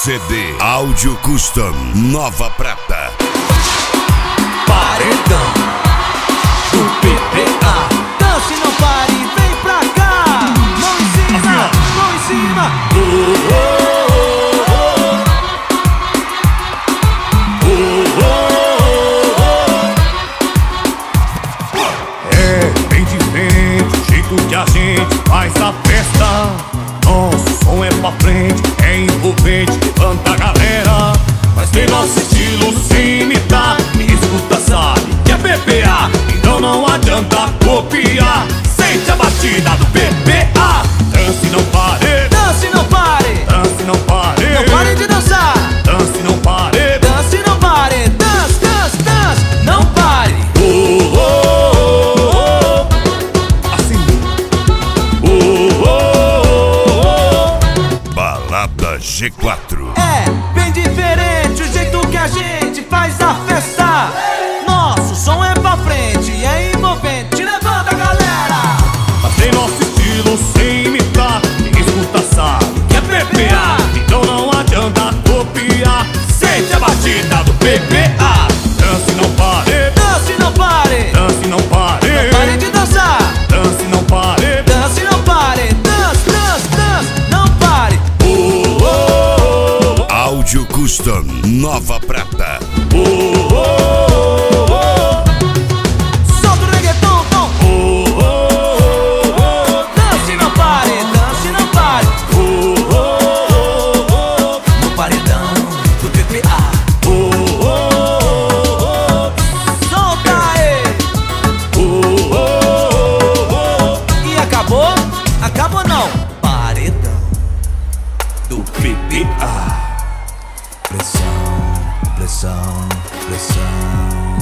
CD Áudio Custom Nova Prata. Paredão do PPA. Dance, não pare, vem pra cá. Mão em cima, mão em cima. É bem diferente o jeito que a gente faz a festa. Nosso som é pra frente, é envolvente, levanta a galera. Mas tem nosso estilo sem imitar. Quem escuta sabe que é PPA, então não adianta copiar. Sente a batida do PPA. Dance, não pare. Dance, não pare. Dance, não pare. Não pare de dançar. Dance, não pare. Dance, não pare. Dance, dance, dance. Não pare. Assim. Balada G4. É bem diferente o jeito que a gente faz a festa. Nosso som é pra frente, é envolvente, levanta a galera. Mas tem nosso estilo sem imitar. Quem escuta sabe que é PPA, então não adianta copiar. Sente a batida do PPA. Dance, não pare. Dance, não pare. Dance, não pare. Não pare de dançar. Dance, não pare. Dance, não pare. Dance, dance, dance. Não pare. Áudio Custom Nova Prata. Solta o reggaeton, tom. Dance, não pare. Dance, não pare. No paredão do PPA. Solta aí. E acabou? Acabou não. Paredão Do PPA. Pressão, pressão, pressão.